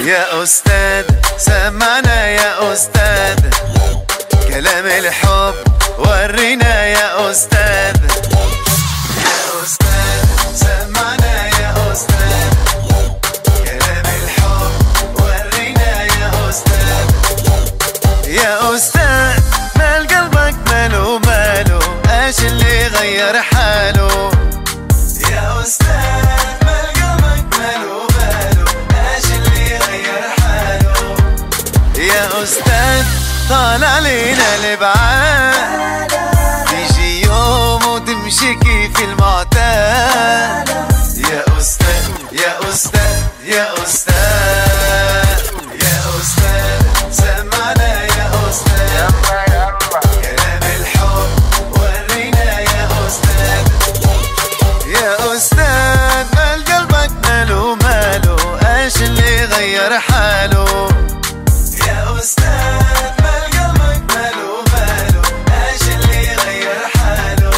يا أستاذ سمعنا يا أستاذ كلام الحب ورينا يا أستاذ. يا أستاذ سمعنا يا أستاذ كلام الحب ورينا يا أستاذ. يا أستاذ مال قلبك ماله ماله ايش اللي غير حاله. يا أستاذ مال قلبك ماله ماله ايش اللي غير حاله. يا أستاذ طال علينا الابعاد تيجي يوم وتمشي كيف المعتاد. يا أستاذ يا أستاذ يا أستاذ يا أستاذ سمعنا يا أستاذ كلام الحب ورينا يا أستاذ. يا أستاذ مال قلبك ماله ماله ايش اللي غير حاله. يا أستاذ مال قلبك ماله ماله ايش اللي غير حاله.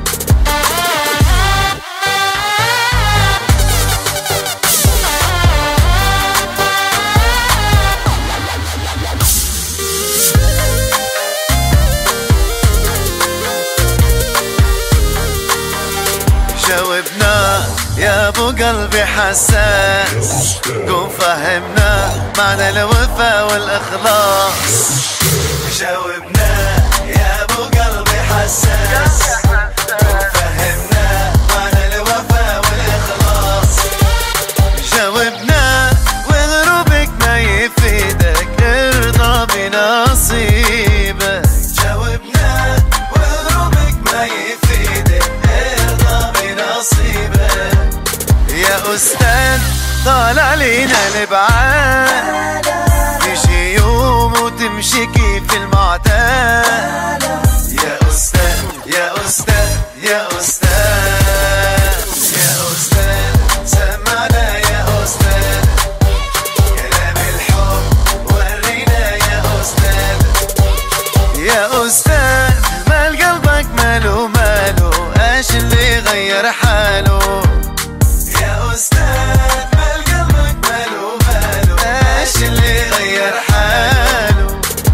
جاوبنا يا ابو قلبي حساس قوم فهمنا معنى الوفا والاخلاص. جاوبنا يا ابو قلبي حساس قوم فهمنا معنى الوفا والاخلاص. جاوبنا وغروبك ما يفيدك ارضى بنصيبك. جاوبنا وغروبك ما يفيدك ارضى بنصيبك. يا أستاذ طال علينا الابعاد يجي يوم وتمشي كيف المعتاد. يا أستاذ يا أستاذ يا أستاذ يا أستاذ سمعنا يا أستاذ كلام الحب ورينا يا أستاذ. يا أستاذ مال قلبك ماله ماله ايش اللي غير حاله. يا أستاذ مال قلبك ماله ماله ايش اللي غير حاله.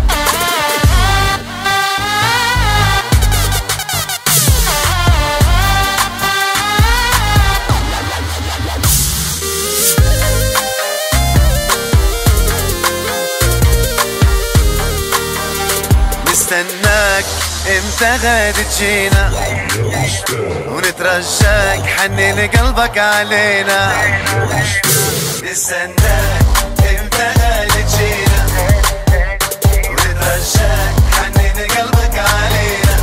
نستناك امتى غاد تجينا ونترجاك حنن قلبك علينا. نستناك امتى غاد تجينا ونترجاك حنن قلبك علينا.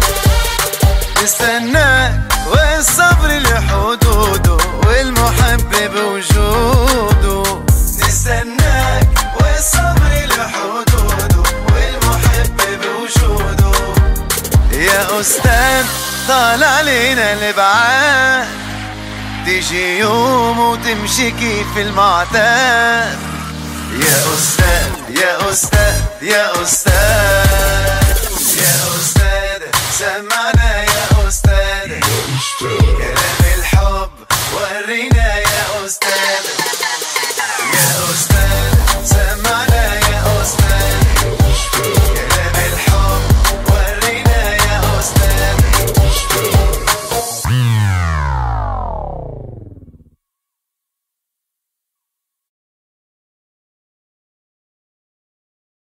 نستناك والصبر لحدوده والمحب بوجوده. نستناك والصبر لحدوده والمحب بوجوده. يا أستاذ طال علينا الابعاد تيجي يوم وتمشي كيف المعتاد. يا أستاذ يا أستاذ يا أستاذ